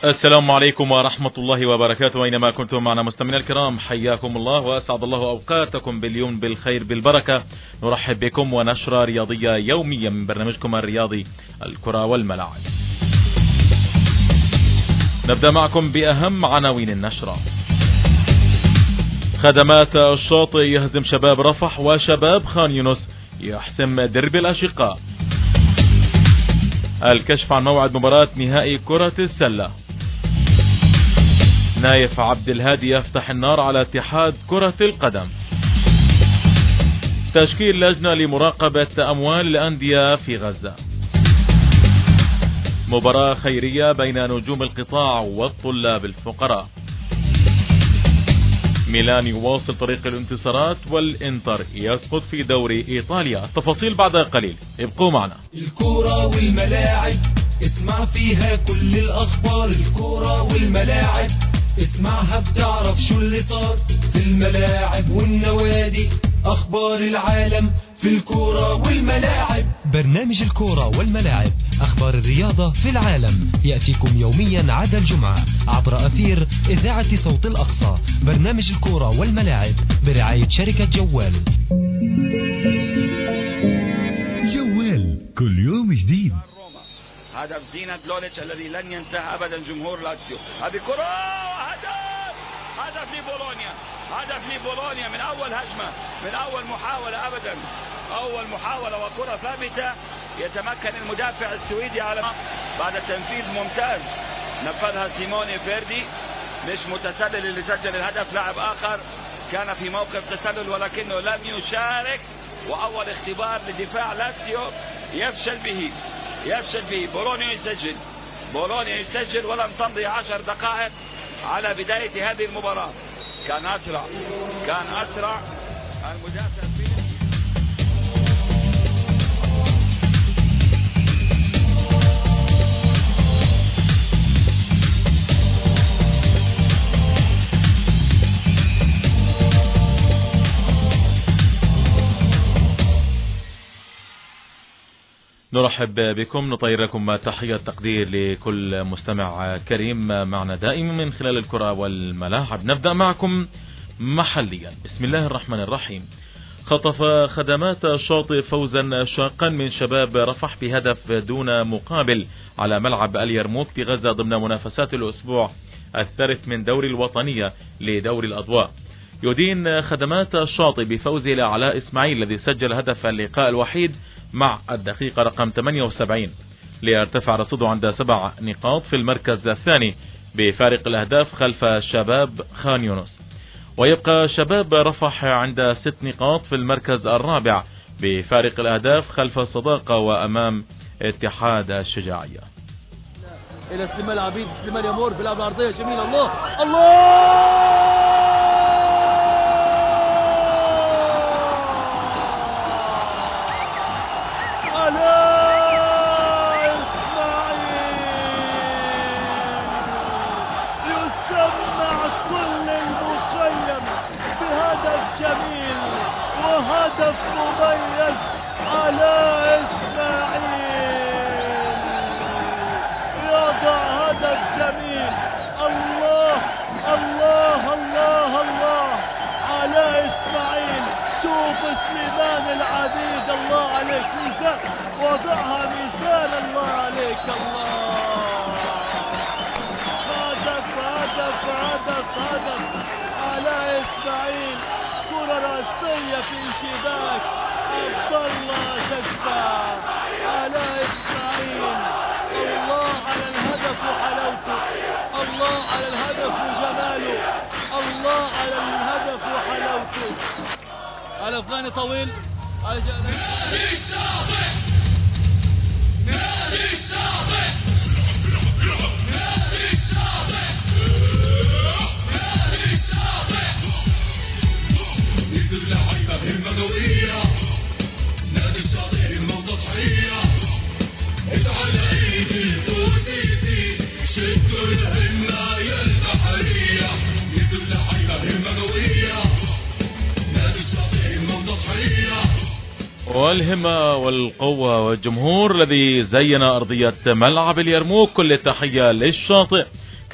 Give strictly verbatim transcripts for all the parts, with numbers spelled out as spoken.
السلام عليكم ورحمة الله وبركاته. أينما كنتم معنا مستمعينا الكرام، حياكم الله وأسعد الله أوقاتكم باليوم بالخير بالبركة. نرحب بكم ونشرة رياضية يومية من برنامجكم الرياضي الكرة والملاعب. نبدأ معكم بأهم عناوين النشرة. خدمات الشاطئ يهزم شباب رفح، وشباب خان يونس يحسم درب الأشقاء. الكشف عن موعد مباراة نهائي كرة السلة. نايف عبد الهادي يفتح النار على اتحاد كرة القدم. تشكيل لجنة لمراقبة أموال الأندية في غزة. مباراة خيرية بين نجوم القطاع والطلاب الفقراء. ميلان يواصل طريق الانتصارات، والإنتر يسقط في دوري إيطاليا. التفاصيل بعد قليل، ابقوا معنا. الكرة والملاعب اسمع فيها كل الأخبار. الكرة والملاعب اسمعها بتعرف شو اللي صار في الملاعب والنوادي. أخبار العالم في الكرة والملاعب. برنامج الكرة والملاعب، أخبار الرياضة في العالم، يأتيكم يوميا عدا الجمعة عبر أثير إذاعة صوت الأقصى. برنامج الكرة والملاعب برعاية شركة جوال. جوال كل يوم جديد. هدف زينة لوليتش الذي لن ينساه أبدا جمهور لاتسيو. هذه كرة، هدف هدف لبولونيا، هدف لبولونيا من أول هجمة، من أول محاولة أبدا، أول محاولة وكرة ثابتة. يتمكن المدافع السويدي على بعد تنفيذ ممتاز نفذها سيموني فيردي. مش متسلل اللي سجل الهدف، لاعب آخر كان في موقف تسلل ولكنه لم يشارك. وأول اختبار لدفاع لاتسيو يفشل به، يفشل به. بولونيا يسجل، بولونيا يسجل ولم تمضي عشر دقائق على بداية هذه المباراة. كان أسرع، كان أسرع المدافع فيه. نرحب بكم، نطير لكم تحية تقدير لكل مستمع كريم معنا دائما من خلال الكرة والملاعب. نبدأ معكم محليا. بسم الله الرحمن الرحيم. خطف خدمات الشاطئ فوزا شاقا من شباب رفح بهدف دون مقابل على ملعب اليرموك في غزة ضمن منافسات الأسبوع الثالث من دوري الوطنية لدوري الأضواء. يدين خدمات الشاطئ بفوزه لعلاء إسماعيل الذي سجل هدف اللقاء الوحيد مع الدقيقة رقم ثمانية وسبعين، ليرتفع رصيده عند سبع نقاط في المركز الثاني بفارق الأهداف خلف شباب خان يونس. ويبقى شباب رفح عند ست نقاط في المركز الرابع بفارق الأهداف خلف الصداقة وأمام اتحاد الشجاعية. إلى سليمان العبيد، سليمان يمر بلعب العرضية جميلة. الله الله جميل وهدف مميز. علاء إسماعيل يضع هدف جميل. الله الله الله الله. علاء إسماعيل، شوف سليمان العبيد، الله عليك ميزان، وضعها ميزان، الله عليك. الله هدف هدف هدف هدف. علاء إسماعيل كرة رأسية في شباك عبد الله شجاع. علاء إسماعيل، الله على الهدف وحلاوته، الله على الهدف وجماله، الله على الهدف وحلاوته. على أفغاني طويل على جانب والهمة والقوة والجمهور الذي زين أرضية ملعب اليرموك. كل التحية للشاطئ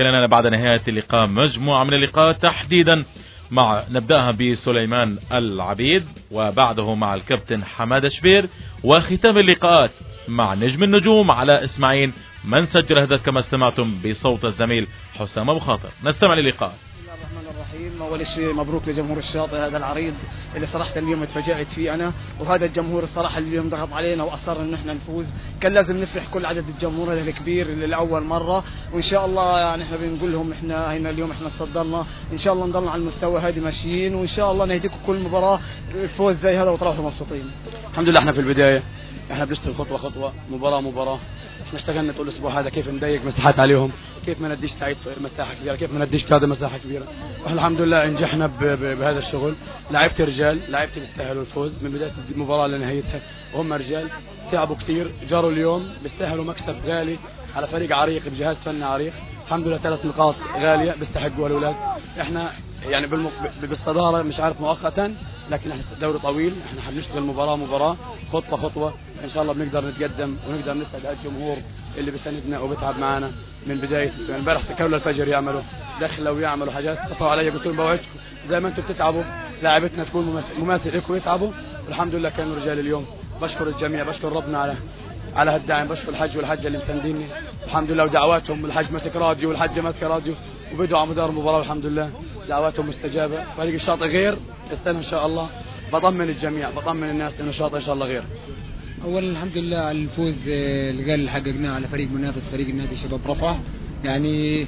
تشكل لنا بعد نهاية اللقاء مجموعة من اللقاءات، تحديدا مع نبدأها بسليمان العبيد، وبعده مع الكابتن حمادة شبير، وختام اللقاءات مع نجم النجوم علاء إسماعيل من سجل هدف كما استمعتم بصوت الزميل حسام أبو خاطر. نستمع للقاء. بسم الله الرحمن الرحيم. أول شيء مبروك لجمهور الشاطئ هذا العريض اللي صراحة اليوم اتفاجأت فيه أنا، وهذا الجمهور الصراحة اللي اليوم ضغط علينا وأصر إن احنا نفوز. كان لازم نفرح كل عدد الجمهور هذا الكبير اللي لأول مرة، وإن شاء الله يعني احنا بنقول لهم احنا هنا اليوم احنا تصدرنا، إن شاء الله نضلنا على المستوى هذه ماشيين، وإن شاء الله نهديكم كل مباراة الفوز زي هذا وتروحوا مبسوطين. الحمد لله احنا في البداية احنا بنشتغل خطوة خطوة مباراة مباراة. احنا اشتغلنا طول الاسبوع هذا كيف نضيق مساحات عليهم، كيف ما نديش سعيد مساحه كبيره، كيف ما نديش هذا مساحه كبيره، واحنا الحمد لله نجحنا بهذا الشغل. لعيبه رجال، لعيبه بيستاهلوا الفوز من بدايه المباراه لنهايتها، وهم رجال تعبوا كثير، جاروا اليوم، بيستاهلوا مكسب غالي على فريق عريق بجهاز فني عريق. الحمد لله ثلاث نقاط غاليه بيستحقوها الاولاد. احنا يعني بالمق... بالصداره مش عارف مؤقتا، لكن احنا الدوري طويل، احنا حنشتغل مباراه مباراه خطوه خطوه، ان شاء الله بنقدر نتقدم ونقدر نسعد الجمهور اللي بيساندنا وبيتعب معنا من بدايه امبارح تكلوا الفجر يعملوا دخلوا ويعملوا حاجات. اتصلوا علي قلت لهم بوعدكم زي ما انتم بتتعبوا لاعبتنا تكون مماثل, مماثل لكم يتعبوا، والحمد لله كانوا رجال اليوم. بشكر الجميع، بشكر ربنا على على هالدعم، بشكر الحج والحجه اللي مسانديني الحمد لله، ودعواتهم. الحج ماسك راديو والحجه ماسكه راديو وبدوا على مدار المباراه والحمد لله دعواتهم مستجابه. فريق الشاطئ غير السنه ان شاء الله، بطمن الجميع بطمن الناس انه الشاطئ ان شاء الله غير. اولا الحمد لله على الفوز اللي قال حققناه على فريق منافس، فريق النادي شباب رفح، يعني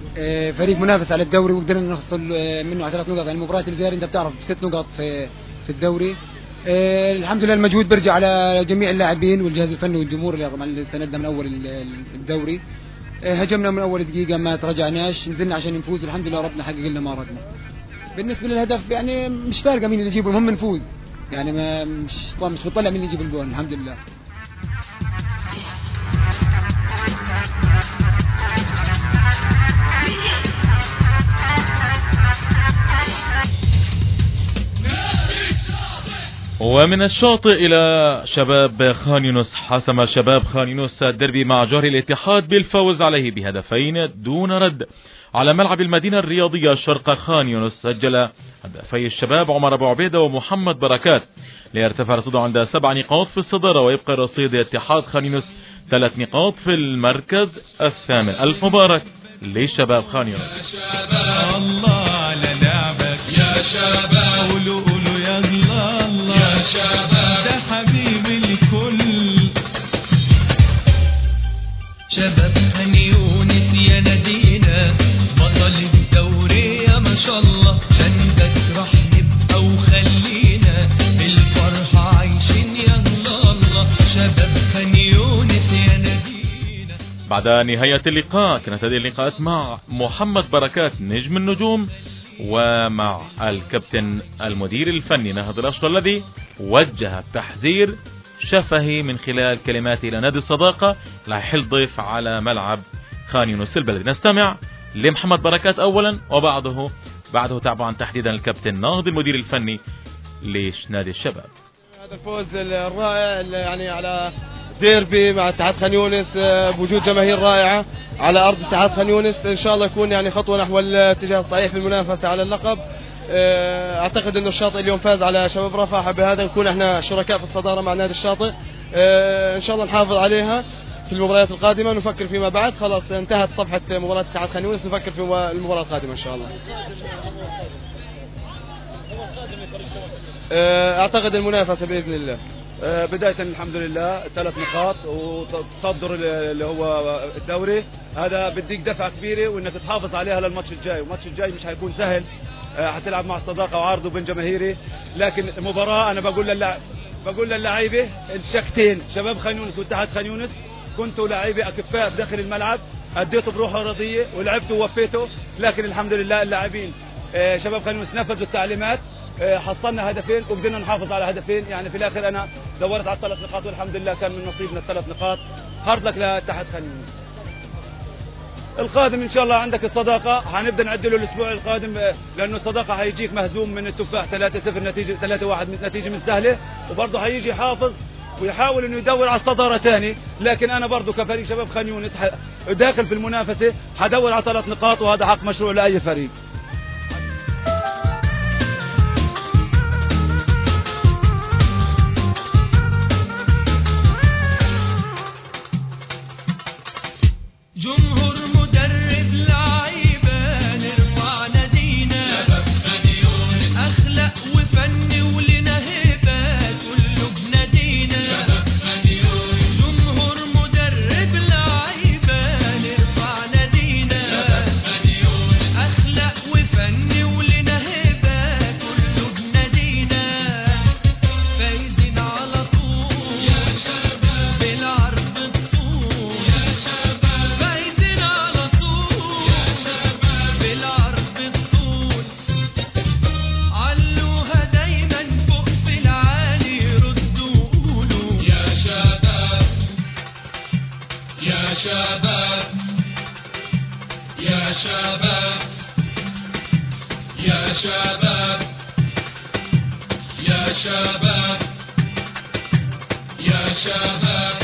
فريق منافس على الدوري وقدرنا نحصل منه على ثلاث نقاط. يعني المباراه اللي زي انت بتعرف ست نقاط في في الدوري. الحمد لله المجهود برجع على جميع اللاعبين والجهاز الفني والجمهور اللي طبعا سندنا من اول الدوري. هجمنا من اول دقيقه ما تراجعناش، نزلنا عشان نفوز، الحمد لله ربنا حقق لنا ما اردنا. بالنسبه للهدف يعني مش فارقه مين اللي يجيبه، المهم نفوز، يعني ما مش مش بتطلع مين اللي يجيب الجول. الحمد لله. ومن الشاطئ إلى شباب خان يونس، حسم شباب خان يونس الدربي مع جوهر الاتحاد بالفوز عليه بهدفين دون رد على ملعب المدينة الرياضية شرق خان يونس. سجل هدفي الشباب عمر أبو عبيدة ومحمد بركات ليرتفع رصيده عند سبع نقاط في الصدارة، ويبقى رصيد اتحاد خان يونس ثلاث نقاط في المركز الثامن. ألف مبارك لشباب خان يونس. يا شباب الله على لعبك يا شباب، قولوا قولوا يا الله الله يا شباب، ده حبيب الكل شباب خان يونس يا نادينا بطل الدوري يا ما شاء الله، عندك راح نبقى وخلينا الفرحة عايشين يا الله الله، شباب خان يونس يا نادينا. بعد نهاية اللقاء كانت هذه اللقاءات مع محمد بركات نجم النجوم ومع الكابتن المدير الفني نهض الأشقر الذي وجه التحذير شفهي من خلال كلماته إلى نادي الصداقة لا يحل ضيف على ملعب خان يونس البلدي. نستمع لمحمد بركات أولا، وبعده بعده طبعا تحديدا الكابتن نهض المدير الفني لنادي الشباب. هذا الفوز الرائع يعني على ديربي مع اتحاد خان يونس بوجود جماهير رائعة على أرض اتحاد خان يونس، إن شاء الله يكون يعني خطوة نحو الاتجاه الصحيح في المنافسة على اللقب. أعتقد أنه الشاطئ اليوم فاز على شباب رفح، بهذا نكون احنا شركاء في الصدارة مع نادي الشاطئ. إن شاء الله نحافظ عليها في المباريات القادمة، نفكر فيما بعد. خلاص انتهت صفحة مباراة اتحاد خان يونس، نفكر في المباراة القادمة إن شاء الله. أعتقد المنافسة بإذن الله. بداية الحمد لله ثلاث نقاط وتصدر اللي هو الدوري، هذا بديك دفعة كبيرة وانك تحافظ عليها للماتش الجاي، والماتش الجاي مش هيكون سهل، هتلعب مع الصداقة وعرض وبين جماهيري، لكن المباراة انا بقول للع... بقول للاعيبة الشكتين شباب خان يونس واتحاد خان يونس، كنتوا لاعيبة اكفاء داخل الملعب، اديتوا بروح رياضية ولعبتوا ووفيتوا، لكن الحمد لله اللاعبين شباب خان يونس نفذوا التعليمات، حصلنا هدفين وقدرنا نحافظ على هدفين. يعني في الاخر انا دورت على الثلاث نقاط والحمد لله كان من نصيبنا الثلاث نقاط. هارد لك لاتحاد خان يونس. القادم ان شاء الله عندك الصداقه، هنبدا نعدله الاسبوع القادم، لانه الصداقه هيجيك مهزوم من التفاح ثلاثة صفر نتيجه ثلاثة واحد نتيجه من سهله، وبرضه هيجي حافظ ويحاول انه يدور على الصدارة تاني، لكن انا برضو كفريق شباب خان يونس داخل في المنافسة حدور على ثلاث نقاط، وهذا حق مشروع لأي فريق. جمهور مدرب لعيبة نرفع نادينا، شباب خان يونس أخلاق وفن ولنا هبة كله بنادينا، شباب خان يونس جمهور مدرب لعيبة نرفع نادينا، شباب خان يونس أخلاق وفن ولنا هبة كله بنادينا، فايزين على طول يا شباب بالعرض الطول يا شباب، فايزين على طول يا شباب بالعرض الطول، علوها دايما فوق في العالي ردوا قولوا يا شباب يا شباب يا شباب يا شباب يا شباب يا شباب،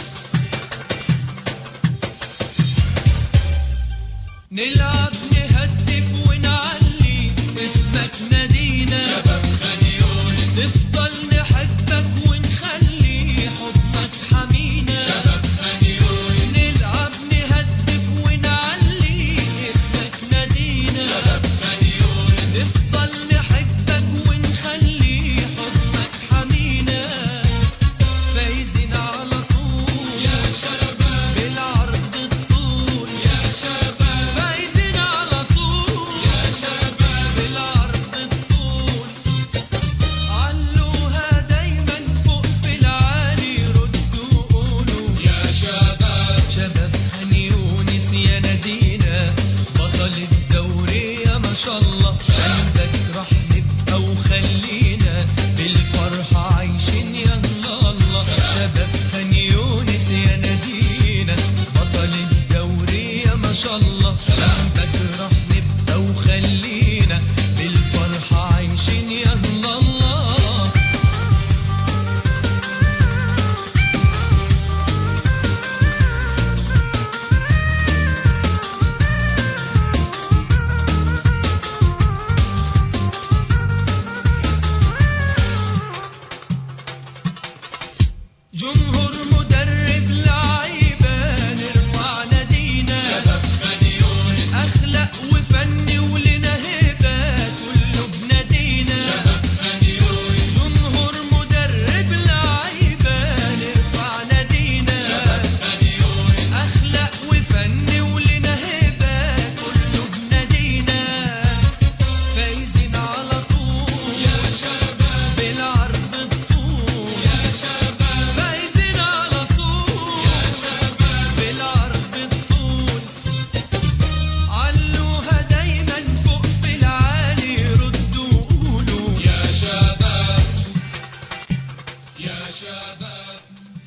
نلعب نهدف ونعلي اسمك نادينا، شباب خان يونس نفضل نحبك ونخلي حضنك حمينا، شباب خان يونس نلعب نهدف ونعلي اسمك نادينا، شباب خان يونس نفضل نحبك ونخلي حضنك حمينا، فايزين على طول يا شباب بالعرض الطول يا شباب، فايزين على طول يا شباب بالعرض الطول، علوها دايما فوق في العالي ردوا قولوا يا شباب، شباب خان يونس يا نادينا بطل الدوري يا ما شاء الله، عندك راح نبقى وخلينا بالفرحة عايشين يا الله، شباب خان يونس يا نادينا بطل الدوري يا ما شاء الله، عندك راح نبقى وخلينا بالفرحة عايشين يا الله. جمهور مدرب لعيبة نرفع نادينا، شباب خان يونس أخلاق وفن ولنا هبة كله بنادينا، شباب خان يونس جمهور مدرب لعيبة نرفع نادينا، شباب خان يونس أخلاق وفن ولنا هبة كله بنادينا، فايزين على طول يا شباب بالعرض الطول يا شباب، فايزين على طول يا شباب بالعرض الطول، علوها دايما فوق في العالي ردوا قولوا يا شباب يا شباب.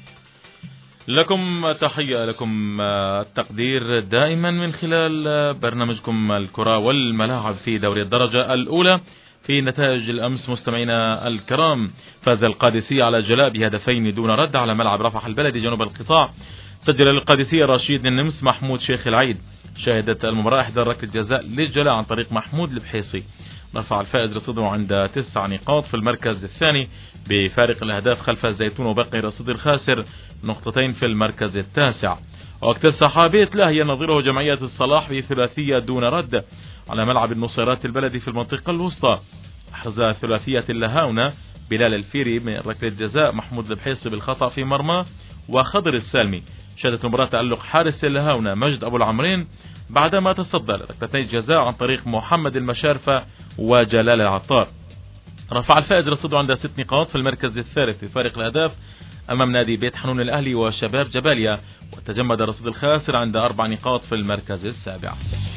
لكم تحية، لكم التقدير دائما من خلال برنامجكم الكرة والملاعب في دوري الدرجة الأولى. في نتائج الأمس مستمعينا الكرام، فاز القادسية على جلاء بهدفين دون رد على ملعب رفح البلدي جنوب القطاع. سجل للقادسية رشيد النمس محمود شيخ العيد. شهدت المباراة إحدى ركلة جزاء للجلاء عن طريق محمود البحيصي. رفع الفائز رصيده عند تسع نقاط في المركز الثاني بفارق الأهداف خلف الزيتون، وبقي رصيد الخاسر نقطتين في المركز التاسع. وقت السحابية لاهي نظيره جمعية الصلاح بثلاثية دون رد على ملعب النصيرات البلدي في المنطقة الوسطى. أحرز ثلاثية اللهاونة بلال الفيري من ركلة جزاء، محمود البحيصي بالخطأ في مرمى، وخضر السالمي. شهدت مباراة تألق حارس اللهاونة مجد أبو العمرين بعدما تصدى لركلتين جزاء عن طريق محمد المشارفة وجلال العطار. رفع الفائز رصيده عند ست نقاط في المركز الثالث بفارق الأهداف أمام نادي بيت حنون الأهلي وشباب جباليا، وتجمد رصيد الخاسر عند أربع نقاط في المركز السابع.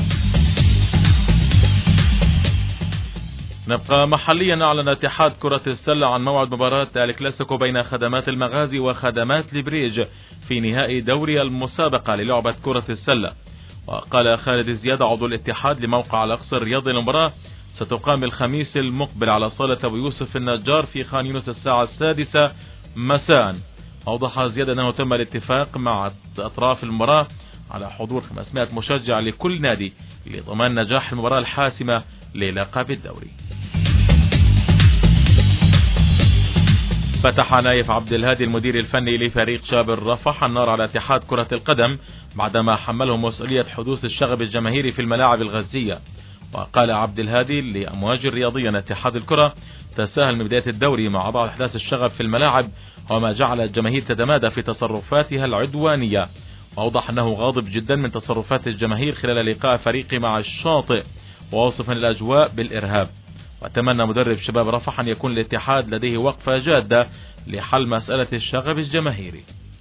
نبقى محليا. أعلن اتحاد كرة السلة عن موعد مباراة الكلاسيكو بين خدمات المغازي وخدمات لبريج في نهائي دوري المسابقة للعبة كرة السلة. وقال خالد زياد عضو الاتحاد لموقع الأقصى الرياضي المباراة ستقام الخميس المقبل على صالة أبو يوسف النجار في خان يونس الساعة السادسة مساء. أوضح زيادة أنه تم الاتفاق مع أطراف المباراة على حضور خمسمائة مشجع لكل نادي لضمان نجاح المباراة الحاسمة للقب الدوري. فتح نايف عبد الهادي المدير الفني لفريق شباب الرفح النار على اتحاد كرة القدم بعدما حمله مسؤولية حدوث الشغب الجماهيري في الملاعب الغزية. وقال عبد الهادي لأمواج الرياضية أن اتحاد الكرة تساهل من بداية الدوري مع بعض أحداث الشغب في الملاعب وما جعل الجماهير تتمادى في تصرفاتها العدوانية. وأوضح أنه غاضب جدا من تصرفات الجماهير خلال لقاء فريقه مع الشاطئ ووصفا الأجواء بالإرهاب. وتمنى مدرب شباب رفح أن يكون الاتحاد لديه وقفة جادة لحل مسألة الشغب الجماهيري.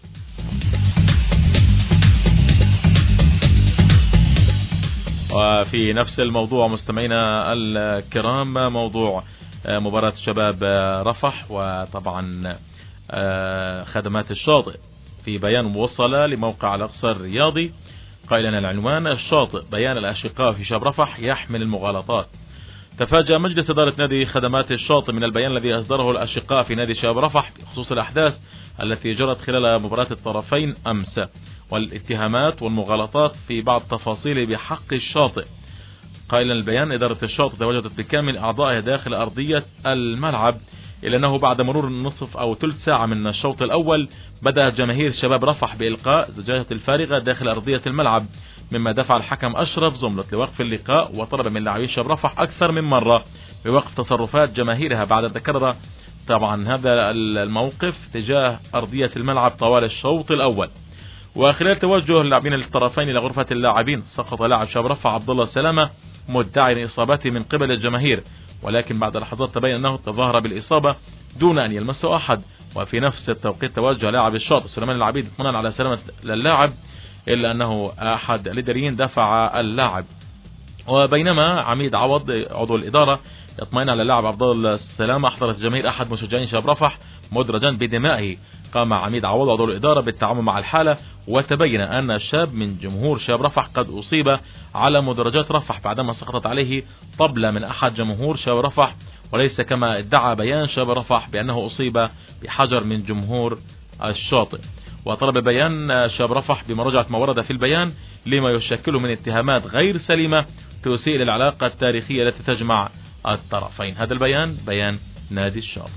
وفي نفس الموضوع مستمعينا الكرام موضوع مباراة شباب رفح وطبعا خدمات الشاطئ. في بيان موصل لموقع الأقصى الرياضي قائلا العنوان الشاطئ بيان الأشقاء في شباب رفح يحمل المغالطات. تفاجأ مجلس إدارة نادي خدمات الشاطئ من البيان الذي أصدره الأشقاء في نادي شباب رفح بخصوص الأحداث التي جرت خلال مباراة الطرفين أمس والاتهامات والمغالطات في بعض تفاصيل بحق الشاطئ. قائلا البيان إدارة الشاطئ تواجدت بكامل أعضائها داخل أرضية الملعب إلا أنه بعد مرور نصف أو ثلث ساعة من الشوط الأول بدأت جماهير شباب رفح بإلقاء زجاجة الفارغة داخل أرضية الملعب مما دفع الحكم أشرف زملت لوقف اللقاء وطلب من لاعبي شباب رفح أكثر من مرة بوقف تصرفات جماهيرها بعد أن تكرر طبعا هذا الموقف تجاه أرضية الملعب طوال الشوط الأول. وخلال توجه اللاعبين للطرفين إلى غرفة اللاعبين سقط لاعب شباب رفح عبد الله سلامة مدعي إصابته من قبل الجماهير ولكن بعد لحظات تبين أنه تظاهر بالإصابة دون أن يلمسه أحد. وفي نفس التوقيت توجه لاعب الشاطئ سليمان العبيد اطمئنان على سلامة اللاعب إلا أنه أحد الإداريين دفع اللاعب. وبينما عميد عوض عضو الإدارة يطمئن على اللاعب عبد الله السلامة أحضرت جماهير أحد مشجعين شباب رفح مدرجا بدمائه. قام عميد عوض عضو الإدارة بالتعامل مع الحالة وتبين أن الشاب من جمهور شباب رفح قد أصيب على مدرجات رفح بعدما سقطت عليه طبلة من أحد جمهور شباب رفح وليس كما ادعى بيان شباب رفح بأنه أصيب بحجر من جمهور الشاطئ. وطلب بيان شباب رفح بمراجعة ما ورد في البيان لما يشكله من اتهامات غير سليمة تسيء للعلاقة التاريخية التي تجمع الطرفين. هذا البيان بيان نادي الشاطئ.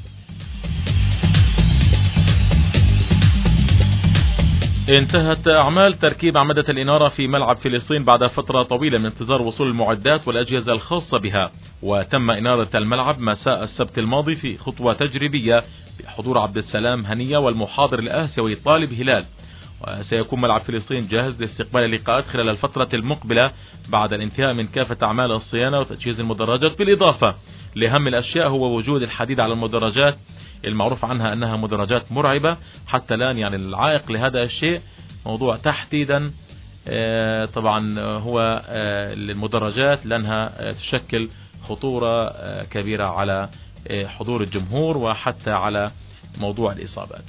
انتهت أعمال تركيب أعمدة الإنارة في ملعب فلسطين بعد فترة طويلة من انتظار وصول المعدات والأجهزة الخاصة بها. وتم إنارة الملعب مساء السبت الماضي في خطوة تجريبية بحضور عبد السلام هنية والمحاضر الآسيوي طالب هلال. وسيكون ملعب فلسطين جاهز لاستقبال اللقاءات خلال الفترة المقبلة بعد الانتهاء من كافة أعمال الصيانة وتجهيز المدرجات. بالإضافة لأهم الأشياء هو وجود الحديد على المدرجات المعروف عنها أنها مدرجات مرعبة حتى الآن. يعني العائق لهذا الشيء موضوع تحديدا طبعا هو المدرجات لأنها تشكل خطورة كبيرة على حضور الجمهور وحتى على موضوع الإصابات.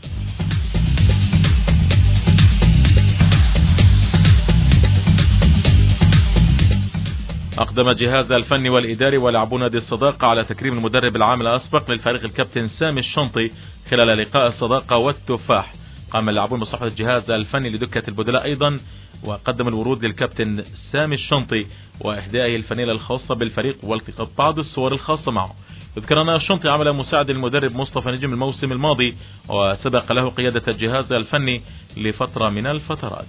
أقدم الجهاز الفني والإداري ولاعبو نادي الصداقة على تكريم المدرب العام الأسبق للفريق الكابتن سامي الشنطي خلال لقاء الصداقة والتفاح. قام اللاعبون بصحبة الجهاز الفني لدكة البدلاء أيضا وقدم الورود للكابتن سامي الشنطي وإهدائه الفانيلة الخاصة بالفريق والتقاط بعض الصور الخاصة معه. يذكر أن الشنطي عمل مساعد المدرب مصطفى نجم الموسم الماضي وسبق له قيادة الجهاز الفني لفترة من الفترات.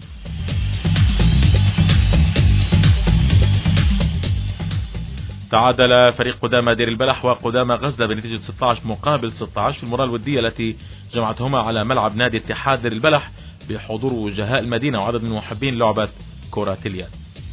تعادل فريق قدامى دير البلح وقدامى غزة بنتيجة ستة عشر مقابل ستة عشر في المباراة الودية التي جمعتهما على ملعب نادي اتحاد دير البلح بحضور وجهاء المدينة وعدد من محبين لعبة كرة اليد.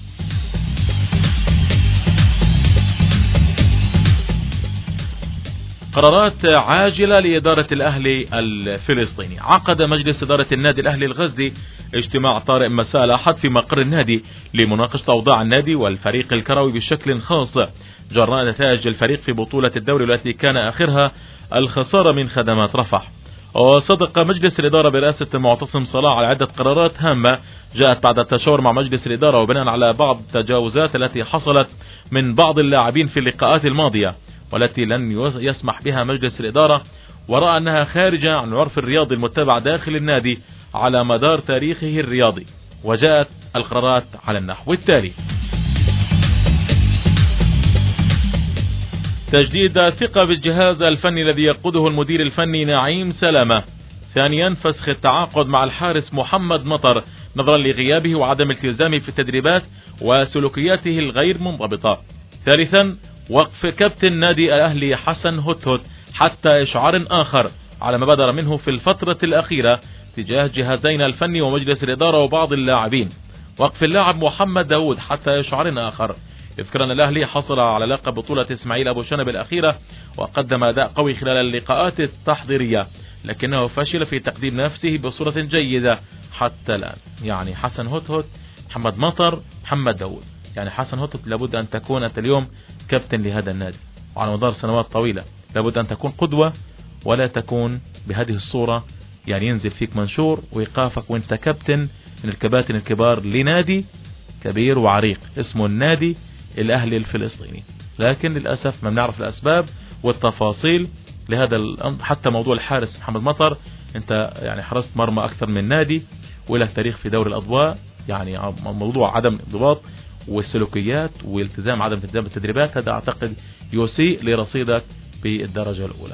قرارات عاجلة لإدارة الأهلي الفلسطيني. عقد مجلس إدارة النادي الأهلي الغزي اجتماع طارئ مساء الأحد في مقر النادي لمناقشة أوضاع النادي والفريق الكروي بشكل خاص جراء نتائج الفريق في بطولة الدوري التي كان آخرها الخسارة من خدمات رفح. وصدق مجلس الإدارة برئاسة المعتصم صلاح على عدة قرارات هامة جاءت بعد التشاور مع مجلس الإدارة وبناء على بعض التجاوزات التي حصلت من بعض اللاعبين في اللقاءات الماضية والتي لن يسمح بها مجلس الإدارة ورأى أنها خارجة عن العرف الرياضي المتبع داخل النادي على مدار تاريخه الرياضي، وجاءت القرارات على النحو التالي: تجديد الثقة بالجهاز الفني الذي يقوده المدير الفني نعيم سلامة. ثانيا فسخ التعاقد مع الحارس محمد مطر نظرا لغيابه وعدم التزامه في التدريبات وسلوكياته الغير منضبطة. ثالثا وقف كابتن نادي الأهلي حسن هتهت حتى إشعار آخر على ما بدر منه في الفترة الأخيرة تجاه جهازين الفني ومجلس الإدارة وبعض اللاعبين. وقف اللاعب محمد داود حتى إشعار آخر. يذكر أن الأهلي حصل على لقب بطولة إسماعيل أبو شنب الأخيرة وقدم أداء قوي خلال اللقاءات التحضيرية، لكنه فشل في تقديم نفسه بصورة جيدة حتى الآن. يعني حسن هتهت، محمد مطر، محمد داود. يعني حسن هتهت لابد أن تكون أنت اليوم كابتن لهذا النادي وعلى مدار سنوات طويلة، لابد أن تكون قدوة ولا تكون بهذه الصورة، يعني ينزل فيك منشور ويقافك وانت كابتن من الكباتن الكبار لنادي كبير وعريق اسمه النادي الأهلي الفلسطيني. لكن للأسف ما بنعرف الأسباب والتفاصيل لهذا الأمر. حتى موضوع الحارس محمد مطر، انت يعني حرست مرمى أكثر من نادي ولك تاريخ في دوري الأضواء، يعني موضوع عدم الانضباط والسلوكيات والتزام عدم التزام بالتدريبات هذا أعتقد يسيء لرصيدك بالدرجة الأولى.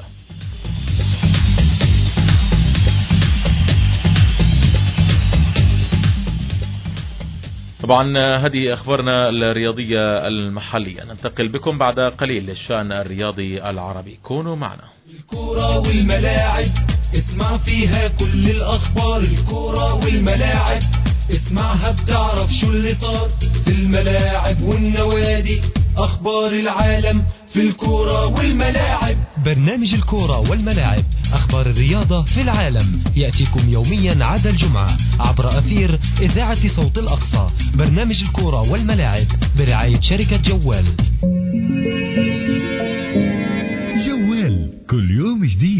طبعا هذه أخبارنا الرياضية المحلية. ننتقل بكم بعد قليل للشأن الرياضي العربي. كونوا معنا. الكرة والملاعب اسمع فيها كل الأخبار. الكرة والملاعب اسمعها بتعرف شو اللي صار في الملاعب والنوادي. أخبار العالم في الكرة والملاعب. برنامج الكرة والملاعب، أخبار الرياضة في العالم، يأتيكم يوميا عدا الجمعة عبر أثير إذاعة صوت الأقصى. برنامج الكرة والملاعب برعاية شركة جوال. جوال كل يوم جديد.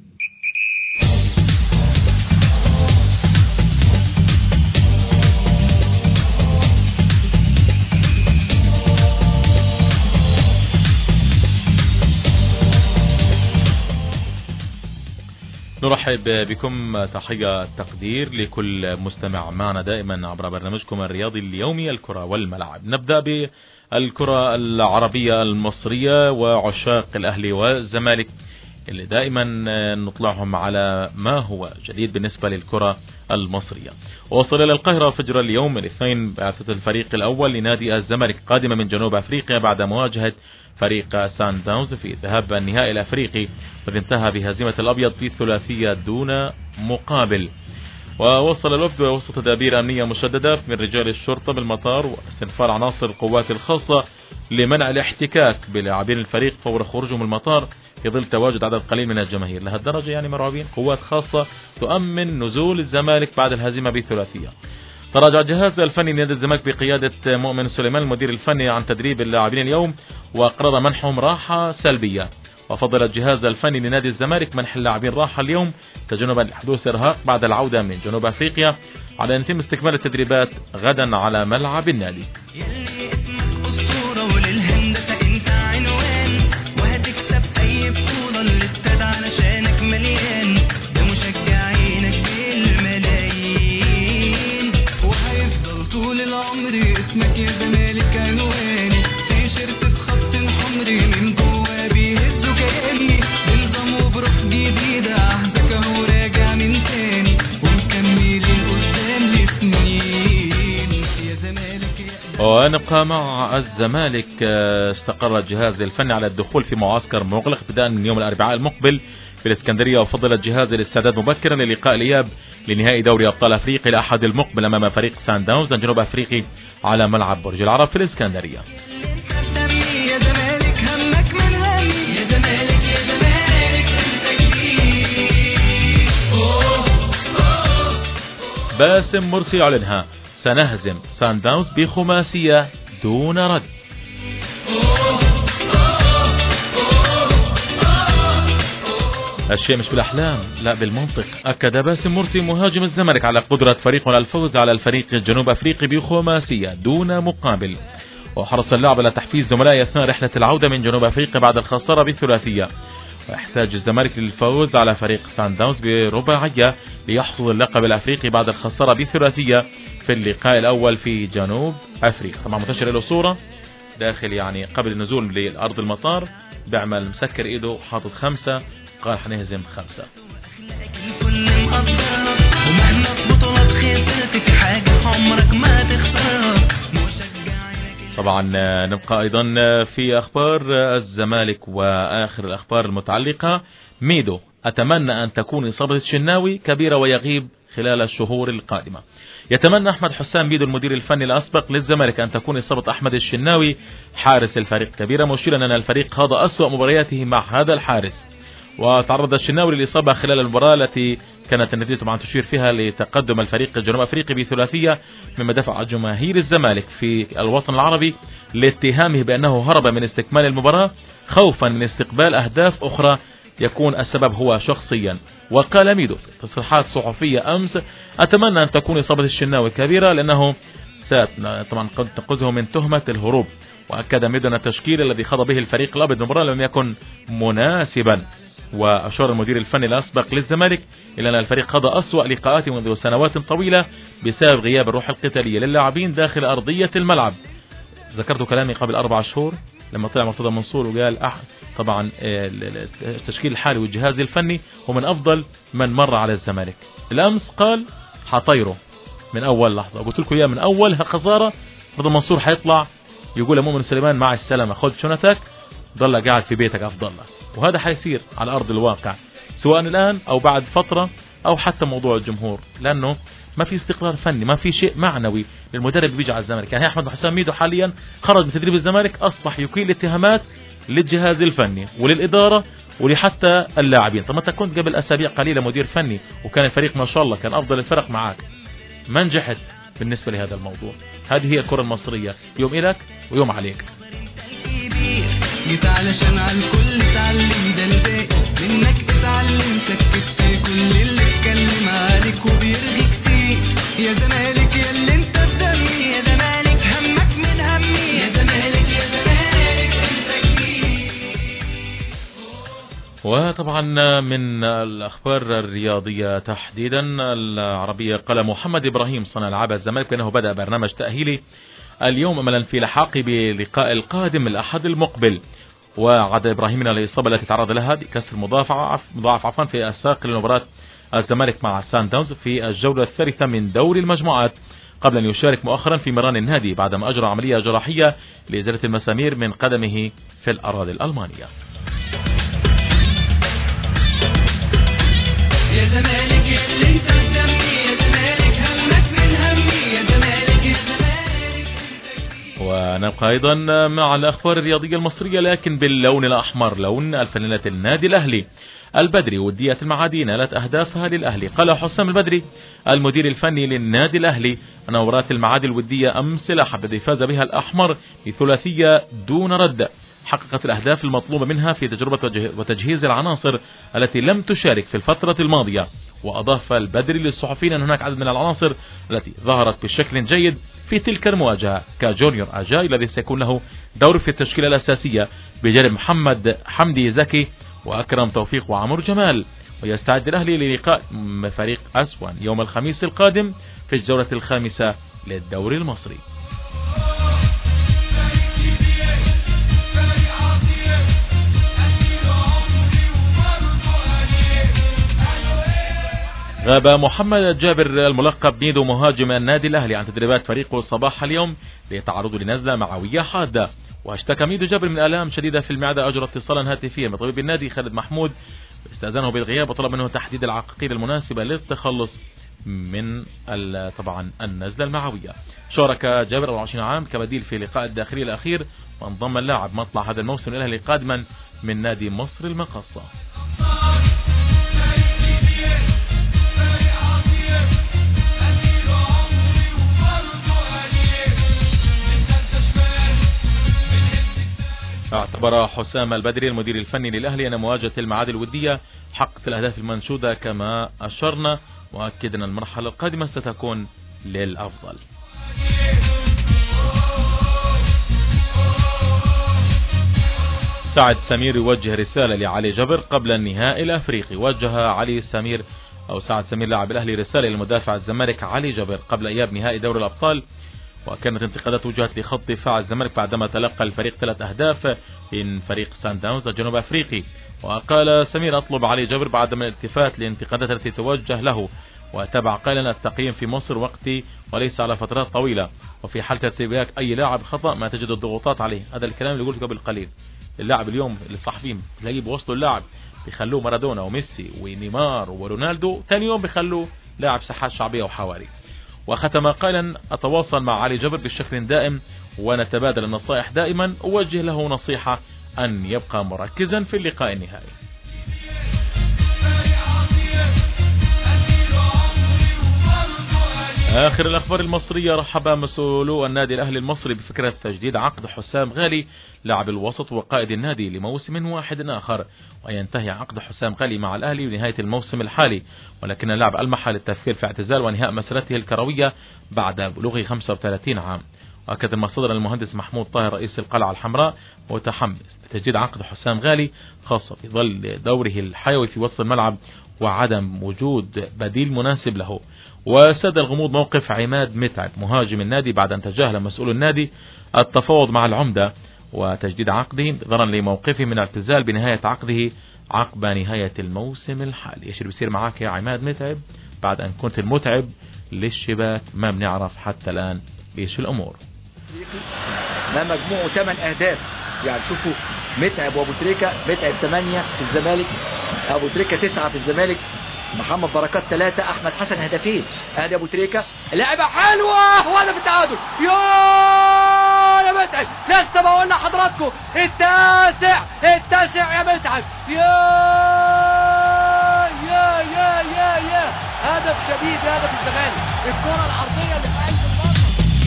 نرحب بكم تحية تقدير لكل مستمع معنا دائما عبر برنامجكم الرياضي اليومي الكرة والملاعب. نبدأ بالكرة العربية المصرية وعشاق الأهلي والزمالك اللي دائما نطلعهم على ما هو جديد بالنسبة للكرة المصرية. وصل إلى القاهرة فجر اليوم الاثنين بعثة الفريق الأول لنادي الزمالك قادمة من جنوب أفريقيا بعد مواجهة فريق سان داونز في ذهاب النهائي الأفريقي، والذي انتهى بهزيمة الأبيض في ثلاثية دون مقابل. ووصل الوفد وسط تدابير أمنية مشددة من رجال الشرطة بالمطار واستنفار عناصر القوات الخاصة لمنع الاحتكاك بلاعبين الفريق فور خروجهم من المطار في ظل تواجد عدد قليل من الجماهير. لهالدرجة يعني مرعوبين، قوات خاصة تؤمن نزول الزمالك بعد الهزيمة بثلاثية. تراجع الجهاز الفني لنادي الزمالك بقيادة مؤمن سليمان المدير الفني عن تدريب اللاعبين اليوم وقرر منحهم راحة سلبية. وفضل الجهاز الفني لنادي الزمالك منح اللاعبين راحة اليوم تجنبا لحدوث إرهاق بعد العودة من جنوب أفريقيا على أن يتم استكمال التدريبات غدا على ملعب النادي. ونبقى مع الزمالك. استقر الجهاز الفني على الدخول في معسكر مغلق بدءا من يوم الأربعاء المقبل في الإسكندرية، وفضل الجهاز الاستعداد مبكرا للقاء الإياب لنهائي دوري أبطال أفريقيا الأحد المقبل أمام فريق سان داونز الجنوب أفريقي على ملعب برج العرب في الإسكندرية. باسم مرسي يعلنها: سنهزم سان داونز بخماسية دون رد. الشيء مش بالأحلام، لا بالمنطق. أكد باسم مرسي مهاجم الزمالك على قدرة فريقه على الفوز على الفريق الجنوب أفريقي بخماسية دون مقابل. وحرص اللاعب على تحفيز زملائه أثناء رحلة العودة من جنوب أفريقيا بعد الخسارة بالثلاثية. ويحتاج الزمالك للفوز على فريق سان داونز برباعية ليحصد اللقب الأفريقي بعد الخسارة بثلاثية في اللقاء الأول في جنوب أفريقيا. طبعا منتشر له صورة داخل يعني قبل النزول لأرض المطار بعمل مسكر إيده وحاطط خمسة، قال حنهزم خمسة. طبعا نبقى أيضا في أخبار الزمالك وآخر الأخبار المتعلقة. ميدو: أتمنى أن تكون إصابة الشناوي كبيرة ويغيب خلال الشهور القادمة. يتمنى أحمد حسام ميدو المدير الفني الأسبق للزمالك أن تكون إصابة أحمد الشناوي حارس الفريق كبيرة، مشيرا أن الفريق خاض أسوأ مبارياته مع هذا الحارس، وتعرض الشناوي للإصابة خلال المباراة التي كانت النتيجة طبعا تشير فيها لتقدم الفريق الجنوب أفريقي بثلاثية، مما دفع جماهير الزمالك في الوطن العربي لاتهامه بأنه هرب من استكمال المباراة خوفا من استقبال أهداف أخرى يكون السبب هو شخصيا. وقال ميدو في تصريحات صحفية أمس: أتمنى أن تكون إصابة الشناوي كبيرة لأنه طبعا قد تنقذه من تهمة الهروب. وأكد ميدو أن التشكيل الذي خاض به الفريق الأبيض المباراة لم يكن مناسبا. وأشار المدير الفني الأسبق للزمالك إلى أن الفريق خاض أسوأ لقاءاته منذ سنوات طويلة بسبب غياب الروح القتالية للاعبين داخل أرضية الملعب. ذكرت كلامي قبل أربع شهور لما طلع مرتضى منصور وقال أح طبعا التشكيل الحالي والجهاز الفني هو من أفضل من مر على الزمالك. الأمس قال حطيره من أول لحظة، قلت لكم إياه من أولها خسارة مرتضى منصور حيطلع يقول لمؤمن سليمان مع السلامة، خذ شنتك ضل قاعد في بيتك أفضل لك. وهذا حيصير على أرض الواقع سواء الآن أو بعد فترة أو حتى موضوع الجمهور، لأنه ما في استقرار فني، ما في شيء معنوي للمدرب اللي بيجي على الزمالك. يعني أحمد حسام ميدو حاليا خرج من تدريب الزمالك، أصبح يكيل اتهامات للجهاز الفني وللإدارة ولحتى اللاعبين. طب ما أنت كنت قبل أسابيع قليلة مدير فني وكان الفريق ما شاء الله كان أفضل الفرق معاك، ما نجحت بالنسبة لهذا الموضوع. هذه هي الكرة المصرية، يوم إلك ويوم عليك. جيت علشان على الكل تعلم ده الباقي منك تتعلم، سكت كل اللي اتكلم عليك وبيرغي كتير. يا زمالك يا اللي انت بدمي، يا زمالك همك من همي، يا زمالك يا زمالك انت كبير. وطبعا من الأخبار الرياضية تحديدا العربية، قال محمد إبراهيم صانع ألعاب الزمالك بأنه بدأ برنامج تأهيلي اليوم أملا في لحاقه بلقاء القادم الأحد المقبل. وعاد إبراهيم من الإصابة التي تعرض لها بكسر مضاعف مضاعف عفوا في الساق لمباراة الزمالك مع سان داونز في الجولة الثالثة من دوري المجموعات، قبل أن يشارك مؤخرا في مران النادي بعدما أجرى عملية جراحية لإزالة المسامير من قدمه في الأراضي الألمانية. يا زمالك يا اللي انت بدمي، يا زمالك همك من همي، يا زمالك يا زمالك. ونبقى أيضا مع الأخبار الرياضية المصرية لكن باللون الأحمر، لون الفانلة النادي الأهلي. البدري ودية المعادي نالت أهدافها للأهلي. قال حسام البدري المدير الفني للنادي الأهلي أن مباراة المعادي الودية أمس الأحد الذي فاز بها الأحمر بثلاثية دون رد حققت الأهداف المطلوبة منها في تجربة وتجهيز العناصر التي لم تشارك في الفترة الماضية. وأضاف البدري للصحفيين أن هناك عدد من العناصر التي ظهرت بشكل جيد في تلك المواجهة، كجونيور أجاي الذي سيكون له دور في التشكيلة الأساسية بجانب محمد حمدي زكي وأكرم توفيق وعمر جمال. ويستعد الأهلي للقاء فريق أسوان يوم الخميس القادم في الجولة الخامسة للدوري المصري. غاب محمد جابر الملقب ميدو مهاجم النادي الأهلي عن تدريبات فريقه صباح اليوم ليتعرض لنزلة معوية حادة. واشتكى ميدو جابر من آلام شديدة في المعدة، أجرى اتصالا هاتفيا بطبيب النادي خالد محمود استأذنه بالغياب وطلب منه تحديد العقاقير المناسبة للتخلص من طبعا النزلة المعوية. شارك جابر أربعة وعشرين عام كبديل في لقاء الداخلي الأخير، وانضم اللاعب مطلع هذا الموسم الأهلي قادما من نادي مصر المقاصة. اعتبر حسام البدري المدير الفني للأهلي أن مواجهة المعادي الودية حققت الأهداف المنشودة كما أشرنا، وأكد أن المرحلة القادمة ستكون للأفضل. سعد سمير يوجه رسالة لعلي جبر قبل النهائي الأفريقي. وجه علي سمير أو سعد سمير لاعب الأهلي رسالة للمدافع الزمالك علي جبر قبل أيام نهائي دوري الأبطال، وكانت انتقادات وجهت لخط دفاع الزمالك بعدما تلقى الفريق ثلاث أهداف من فريق سان داونز الجنوب أفريقي. وقال سمير: أطلب علي جبر بعدما الالتفات للانتقادات التي توجه له، وتابع قائلا: التقييم في مصر وقتي وليس على فترات طويلة، وفي حالة ارتباك أي لاعب خطأ ما تجد الضغوطات عليه. هذا الكلام اللي قلته قبل قليل. اللاعب اليوم الصحفيين تلاقيه بوصلوا اللاعب بيخلوه مارادونا وميسي ونيمار ورونالدو، ثاني يوم بيخلوه لاعب ساحات شعبية وحواري. وختم قائلا: أتواصل مع علي جبر بشكل دائم ونتبادل النصائح دائما، أوجه له نصيحة أن يبقى مركزا في اللقاء النهائي. آخر الأخبار المصرية: رحب مسؤولو النادي الأهلي المصري بفكرة تجديد عقد حسام غالي لاعب الوسط وقائد النادي لموسم واحد آخر، وينتهي عقد حسام غالي مع الأهلي بنهاية الموسم الحالي، ولكن اللاعب ألمح للتفكير في اعتزال وانهاء مسيرته الكروية بعد بلوغ خمسة وثلاثين عام. وأكد المصدر المهندس محمود طاهر رئيس القلعة الحمراء متحمس لتجديد عقد حسام غالي، خاصة في ظل دوره الحيوي في وسط الملعب وعدم وجود بديل مناسب له. وساد الغموض موقف عماد متعب مهاجم النادي بعد أن تجاهل مسؤول النادي التفاوض مع العمدة وتجديد عقده نظرا لموقفه من الاعتزال بنهاية عقده عقب نهاية الموسم الحالي. ايش اللي بيصير معاك يا عماد متعب بعد أن كنت المتعب للشباك؟ ما بنعرف حتى الآن ايش الأمور. ما مجموعه ثمان أهداف، يعني شوفوا متعب وابو تريكة، متعب ثمانية في الزمالك، ابو تريكة تسعة في الزمالك، محمد بركات ثلاثة، احمد حسن هدفين، ادي ابو تريكة لعبة حلوة وهدف التعادل. يا يا متعب لسه بقول لحضراتكم التاسع التاسع يا متعب، يا يا يا يا يا هدف شديد، هدف الزمالك، الكرة العرضية اللي في قلب المرمى.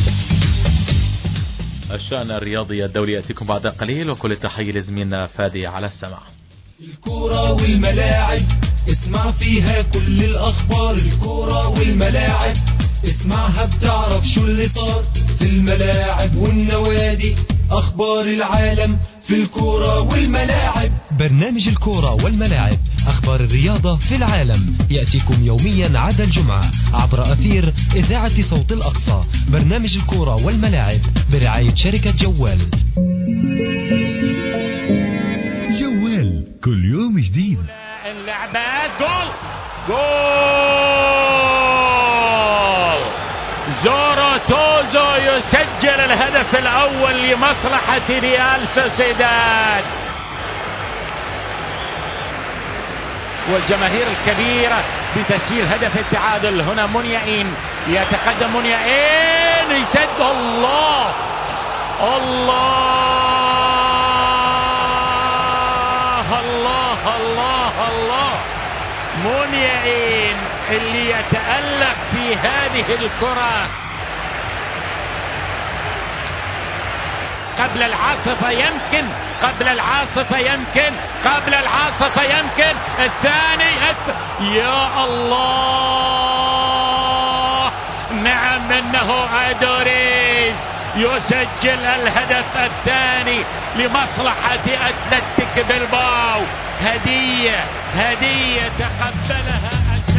الشأن الرياضي الدولي يأتيكم بعد قليل، وكل التحية لزميلنا فادي على السمع. الكرة والملاعب اسمع فيها كل الأخبار، الكرة والملاعب اسمعها بتعرف شو اللي صار في الملاعب والنوادي، أخبار العالم في الكرة والملاعب. برنامج الكرة والملاعب، أخبار الرياضة في العالم، يأتيكم يوميا عدا الجمعة عبر أثير إذاعة صوت الأقصى. برنامج الكرة والملاعب برعاية شركة جوال. جوال كل يوم جديد. اللعبات جول جول زورو توزو يسجل الهدف الأول لمصلحة ريال سوسيداد، والجماهير الكبيرة بتسجيل هدف التعادل. هنا منيعين يتقدم، منيعين يسد، الله الله الله الله الله، منيعين اللي يتألق في هذه الكرة قبل العاصفة، يمكن قبل العاصفة يمكن قبل العاصفة يمكن الثاني الث... يا الله، نعم انه ادوريز يسجل الهدف الثاني لمصلحة أتلتيك بلباو. هدية هدية تقبلها.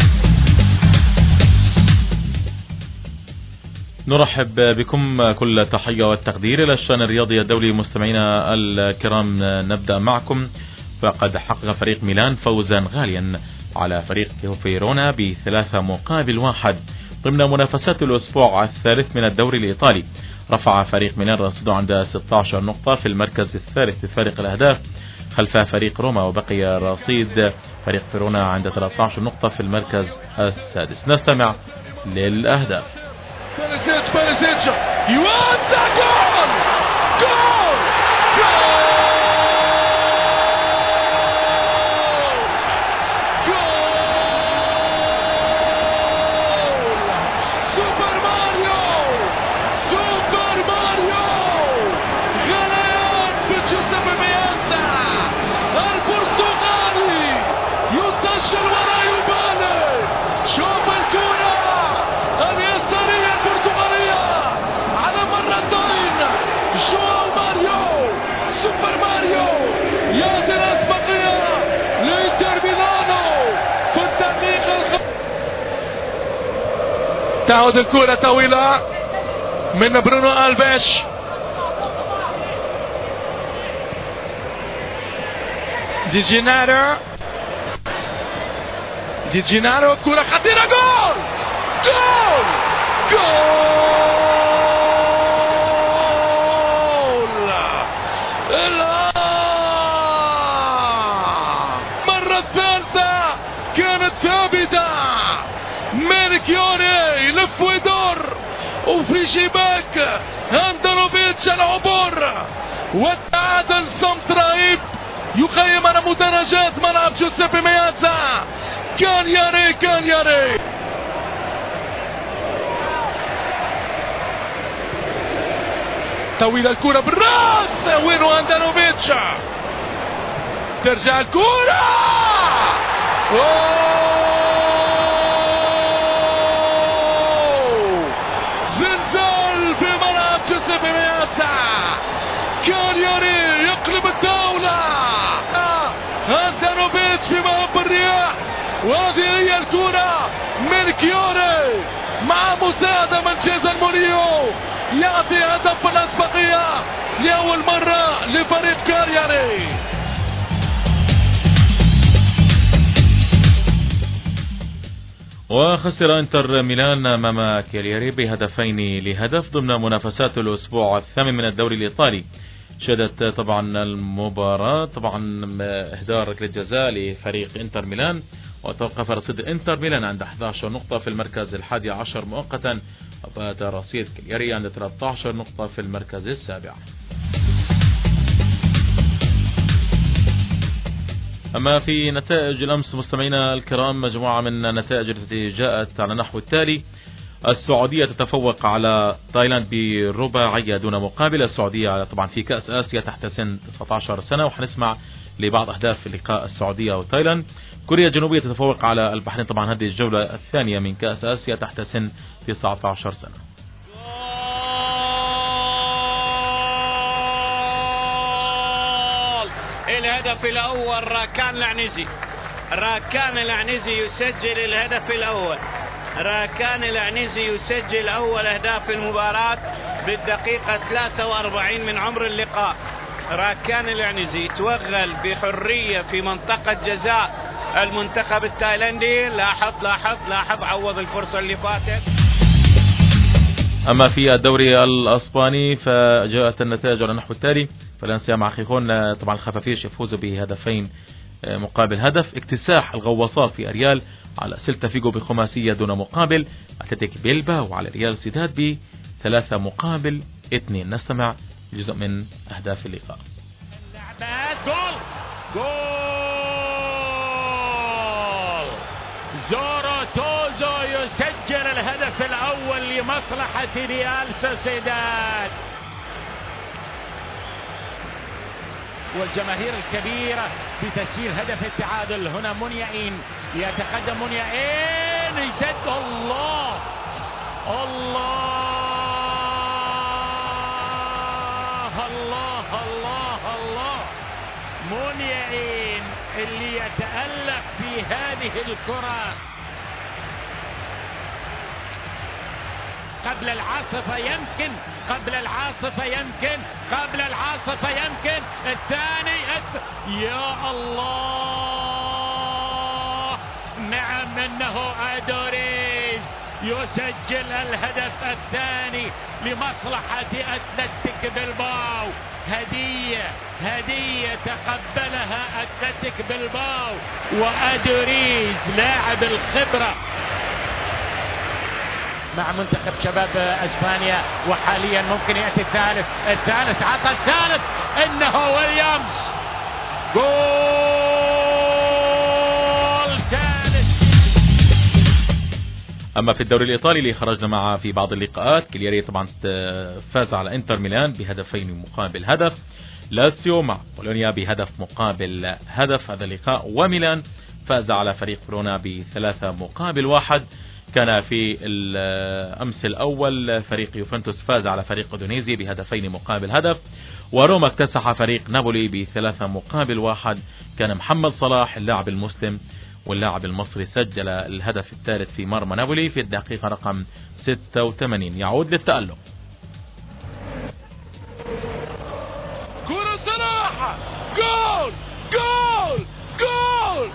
نرحب بكم كل التحية والتقدير إلى الشأن الرياضي الدولي. مستمعينا الكرام، نبدأ معكم. فقد حقق فريق ميلان فوزا غاليا على فريق فيرونا بثلاثة مقابل واحد ضمن منافسات الأسبوع الثالث من الدوري الإيطالي. رفع فريق ميلان رصيده عند ستة عشر نقطة في المركز الثالث بفارق الأهداف خلف فريق روما، وبقي رصيد فريق فيرونا عند ثلاثة عشر نقطة في المركز السادس. نستمع للأهداف. Perisic, Perisic, يوزع جول جول جول جول، سوبر ماريو سوبر ماريو، غليان بجوزيبي ميازا البرتغالي يسجل ولا يبالي. شوف الكرة اليسارية البرتغالية على مرتين، تعود الكرة طويلة من برونو ألفيش. دي جينارو دي جينارو كرة خطيرة. جول جول جول. لا مرة ثالثة كانت ثابتة. ميركيوني يلف ويدور وفي شباك هاندانوفيتش العبور والتعادل. صمت رهيب يخيم على مدرجات ملعب جوزيبي ميازا. كان ياري كان ياري. طويلة الكرة بالراس. وينو هاندانوفيتش؟ ترجع الكرة. أوه. زلزال في ملعب جوزيبي ميازا. كان ياري يقلب الدولة. هاندانوفيتش في مهب الرياح. وهذه هي الكرة. ميركيوني مع مساعدة من جيزان موريو يعطي هدف الأسبقية لأول مرة لفريق كارياري. وخسر انتر ميلان امام كالياري بهدفين لهدف ضمن منافسات الاسبوع الثامن من الدوري الايطالي. شهدت طبعا المباراة طبعا اهدار ركلة جزاء لفريق انتر ميلان، وتوقف رصيد انتر ميلان عند احد عشر نقطة في المركز الحادي عشر مؤقتا، وبات رصيد كالياري عند ثلاثة عشر نقطة في المركز السابع. أما في نتائج الأمس مستمعينا الكرام، مجموعة من النتائج التي جاءت على نحو التالي: السعودية تتفوق على تايلاند برباعية دون مقابل. السعودية طبعا في كأس آسيا تحت سن تسعة عشر سنة، وحنسمع لبعض أهداف في لقاء السعودية وتايلاند. كوريا الجنوبية تتفوق على البحرين، طبعا هذه الجولة الثانية من كأس آسيا تحت سن تسعة عشر سنة. الهدف الأول راكان العنزي. راكان العنزي يسجل الهدف الأول. راكان العنزي يسجل أول أهداف المباراة بالدقيقة ثلاثة وأربعين من عمر اللقاء. راكان العنزي يتوغل بحرية في منطقة جزاء المنتخب التايلاندي. لاحظ لاحظ لاحظ عوض الفرصة اللي فاتت. أما في الدوري الأسباني فجاءت النتائج على نحو التالي: فالنسيا مع خيخون طبعا الخفافيش يفوز بهدفين مقابل هدف. اكتساح الغواصات في أريال على سيلتا فيجو بخماسية دون مقابل. أتلتيك بيلبا وعلى ريال سيداد بثلاثة مقابل اثنين. نستمع جزء من أهداف اللقاء. جول جول زورو توزو يسجل الهدف الأول لمصلحة ريال سوسيداد. والجماهير الكبيرة بتسجيل هدف التعادل. هنا مونيائين يتقدم. مونيائين يسد. الله الله الله الله الله. مونيائين اللي يتألق في هذه الكرة. قبل العاصفة يمكن قبل العاصفة يمكن قبل العاصفة يمكن الثاني الت... يا الله. نعم انه ادوريز يسجل الهدف الثاني لمصلحة اتلتيك بلباو. هدية هدية تقبلها اتلتيك بلباو، وادوريز لاعب الخبرة مع منتخب شباب اسبانيا. وحاليا ممكن يأتي الثالث. الثالث عطى الثالث انه ويليامز. جول ثالث. اما في الدوري الايطالي اللي خرجنا معه في بعض اللقاءات، كالياري طبعا فاز على انتر ميلان بهدفين مقابل هدف. لاتسيو مع بولونيا بهدف مقابل هدف هذا اللقاء. وميلان فاز على فريق فرونا بثلاثة مقابل واحد. كان في الأمس الأول فريق يوفنتوس فاز على فريق أودونيزي بهدفين مقابل هدف. وروما اكتسح فريق نابولي بثلاثة مقابل واحد. كان محمد صلاح اللاعب المسلم واللاعب المصري سجل الهدف الثالث في مرمى نابولي في الدقيقة رقم ستة وثمانين. يعود للتألق. كرة صراحة، جول جول جول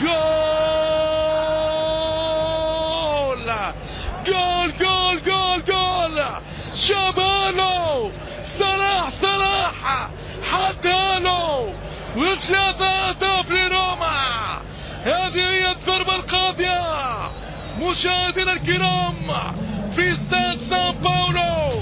جول جول جول جول جول شابانو صلاح صلاح حدانو وثلاثة أهداف لروما. هذه هي الضربة القاضية مشاهدينا الكرام في استاد سان باولو.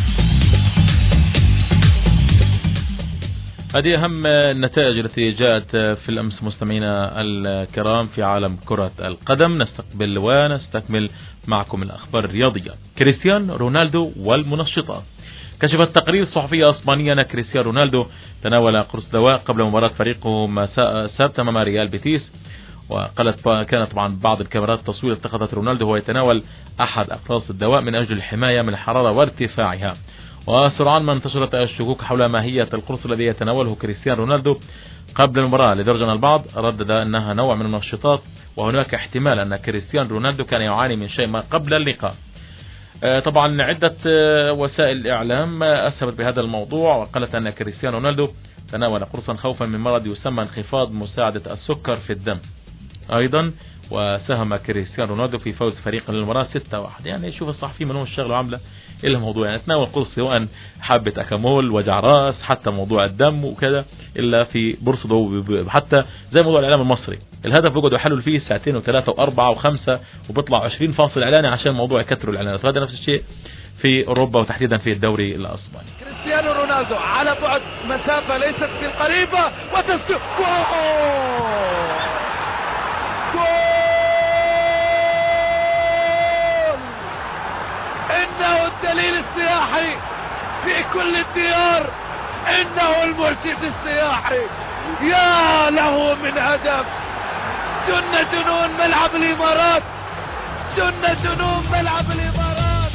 هذه أهم النتائج التي جاءت في الأمس مستمعينا الكرام في عالم كرة القدم. نستقبل ونستكمل معكم الأخبار الرياضية. كريستيانو رونالدو والمنشطات. كشفت تقرير صحفية اسبانية أن كريستيانو رونالدو تناول قرص دواء قبل مباراة فريقه مساء السبت أمام ريال بيتيس. وقالت كانت طبعا بعض الكاميرات التصوير اتخذت رونالدو وهو يتناول أحد أقراص الدواء من أجل الحماية من الحرارة وارتفاعها. وسرعان ما انتشرت الشكوك حول ماهية القرص الذي يتناوله كريستيانو رونالدو قبل المباراة، لدرجة أن البعض ردد أنها نوع من المنشطات، وهناك احتمال أن كريستيانو رونالدو كان يعاني من شيء ما قبل اللقاء. طبعا عدة وسائل الإعلام أسهمت بهذا الموضوع، وقالت أن كريستيانو رونالدو تناول قرصا خوفا من مرض يسمى انخفاض مساعدة السكر في الدم. أيضا وساهم كريستيانو رونالدو في فوز فريق للمباراة ستة واحد. يعني شوف الصحفيين من هم الشغل وعامله إلا موضوع، يعني تناول قرص سواء حبة أكامول وجع راس حتى موضوع الدم وكذا، إلا في برصده حتى زي موضوع الإعلام المصري الهدف بيقعدوا يحلوا فيه ساعتين وثلاثة وأربعة وخمسة وبيطلع عشرين فاصل إعلاني عشان موضوع يكتروا الإعلانات. هذا نفس الشيء في أوروبا وتحديدا في الدوري الأسباني. كريستيانو رونالدو على بعد مسافة ليست بالقريبة وتسجيل جول جول. إنه الدليل السياحي في كل الديار، إنه المرشد السياحي. يا له من هدف، جن جنون ملعب الإمارات، جن جنون ملعب الإمارات.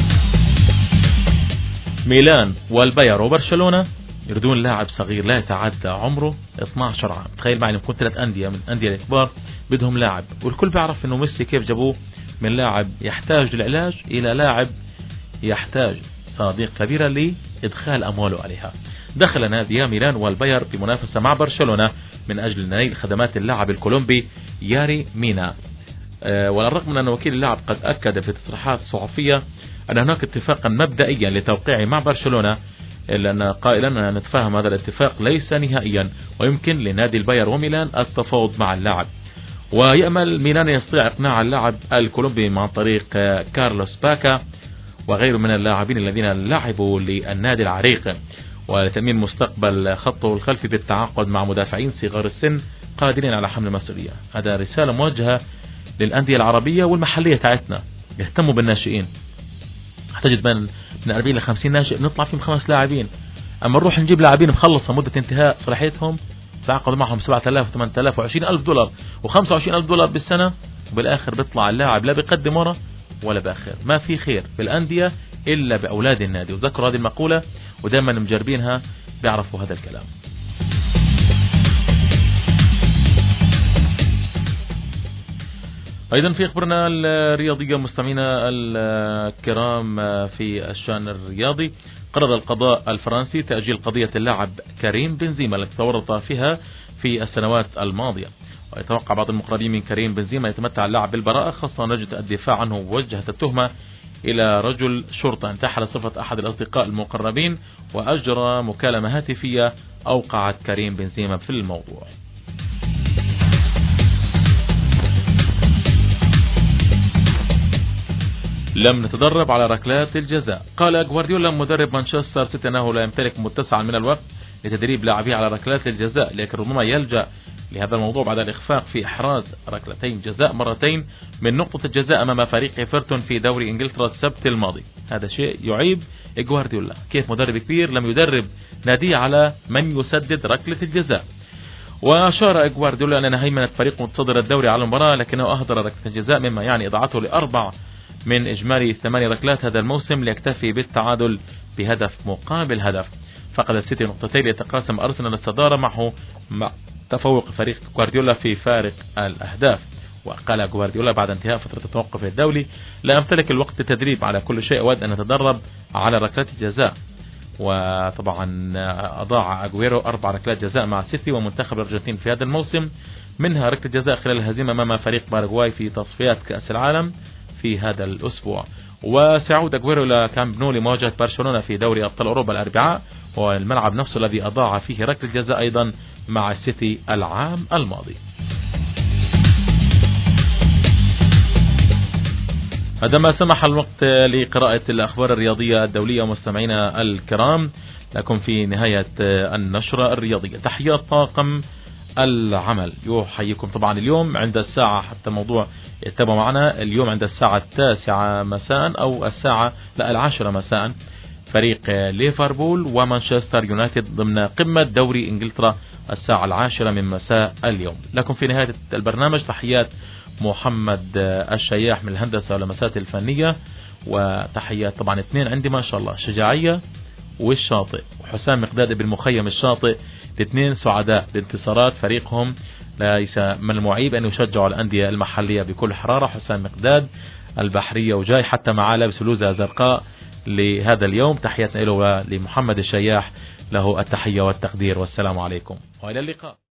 ميلان والباير وبرشلونة يريدون لاعب صغير لا يتعدى عمره اثني عشر عام. تخيل معي يكون ثلاث أندية من أندية الكبار بدهم لاعب، والكل بيعرف إنه ميسي كيف جابوه من لاعب يحتاج للعلاج إلى لاعب يحتاج صناديق كبيرة لإدخال أمواله عليها. دخل نادي ميلان والباير بمنافسة مع برشلونة من أجل نيل خدمات اللاعب الكولومبي ياري مينا. أه وعلى الرغم من أن وكيل اللاعب قد أكد في تصريحات صحفية أن هناك اتفاقا مبدئيا لتوقيعه مع برشلونة، إلا أن قائلا أن نتفاهم هذا الاتفاق ليس نهائيا ويمكن لنادي الباير وميلان التفاوض مع اللاعب. ويأمل ميلان يستطيع إقناع اللاعب الكولومبي عن طريق كارلوس باكا وغيره من اللاعبين الذين لعبوا للنادي العريق، ولتأمين مستقبل خطه الخلفي بالتعاقد مع مدافعين صغار السن قادرين على حمل المسؤولية. هذا رسالة موجهة للأندية العربية والمحلية تاعتنا، يهتموا بالناشئين. تجد من من أربعين إلى خمسين ناشئ نطلع فيهم خمس لاعبين، أما نروح نجيب لاعبين مخلصة مدة انتهاء صلاحيتهم تعاقدوا معهم سبعة آلاف وثمانية آلاف وعشرين ألف دولار وخمسة وعشرين ألف دولار بالسنة، وبالآخر بيطلع اللاعب لا بيقدم ورا ولا بآخر. ما في خير بالأندية إلا بأولاد النادي، وذكروا هذه المقولة ودائما مجربينها بيعرفوا هذا الكلام. أيضا في أخبارنا الرياضية مستمعينا الكرام في الشأن الرياضي، قرر القضاء الفرنسي تأجيل قضية اللاعب كريم بنزيما التي تورط فيها في السنوات الماضية. ويتوقع بعض المقربين من كريم بنزيما يتمتع اللاعب بالبراءة، خاصة نجد الدفاع عنه وجهت التهمة إلى رجل شرطة انتحل صفة أحد الأصدقاء المقربين وأجرى مكالمة هاتفية أوقعت كريم بنزيما في الموضوع. لم نتدرب على ركلات الجزاء. قال جوارديولا مدرب مانشستر سيتي أنه لا يمتلك متسعا من الوقت لتدريب لاعبيه على ركلات الجزاء، لكن ربما يلجأ لهذا الموضوع بعد الإخفاق في إحراز ركلتين جزاء مرتين من نقطة الجزاء أمام فريق إيفرتون في دوري إنجلترا السبت الماضي. هذا شيء يعيب جوارديولا، كيف مدرب كبير لم يدرب ناديه على من يسدد ركلة الجزاء. وأشار جوارديولا أن هيمنة فريق متصدر الدوري على المباراة، لكنه أهدر ركلة الجزاء مما يعني إضاعته لأربع من إجمالي ثماني ركلات هذا الموسم ليكتفي بالتعادل بهدف مقابل هدف. فقد السيتي نقطتين ليتقاسم أرسنال الصدارة معه مع تفوق فريق جوارديولا في فارق الأهداف. وقال جوارديولا بعد انتهاء فترة التوقف الدولي: لا أمتلك الوقت للتدريب على كل شيء، أود أن أتدرب على ركلات الجزاء. وطبعا أضاع أجويرو أربع ركلات جزاء مع سيتي ومنتخب الأرجنتين في هذا الموسم، منها ركلة جزاء خلال الهزيمة أمام فريق باراغواي في تصفيات كأس العالم في هذا الأسبوع. وسيعود أجويرو إلى كامب نو لمواجهة برشلونة في دوري أبطال أوروبا الأربعاء، والملعب نفسه الذي أضاع فيه ركلة جزاء أيضا مع السيتي العام الماضي. هذا ما سمح الوقت لقراءة الأخبار الرياضية الدولية. مستمعينا الكرام، لكم في نهاية النشرة الرياضية تحيات طاقم العمل. يحييكم طبعا اليوم عند الساعة، حتى الموضوع يتبع معنا، اليوم عند الساعة التاسعة مساء أو الساعة لا العاشرة مساء فريق ليفربول ومانشستر يونايتد ضمن قمة دوري إنجلترا الساعة العاشرة من مساء اليوم. لكم في نهاية البرنامج تحيات محمد الشياح من الهندسة واللمسات الفنية، وتحيات طبعا اثنين عندي ما شاء الله، شجاعية والشاطئ وحسام مقداد بالمخيم الشاطئ، الاثنين سعداء بانتصارات فريقهم. ليس من المعيب أن يشجعوا الأندية المحلية بكل حرارة. حسام مقداد البحرية وجاي حتى معاه لابس بلوزة زرقاء لهذا اليوم. تحياتنا له ولمحمد الشياح، له التحية والتقدير، والسلام عليكم وإلى اللقاء.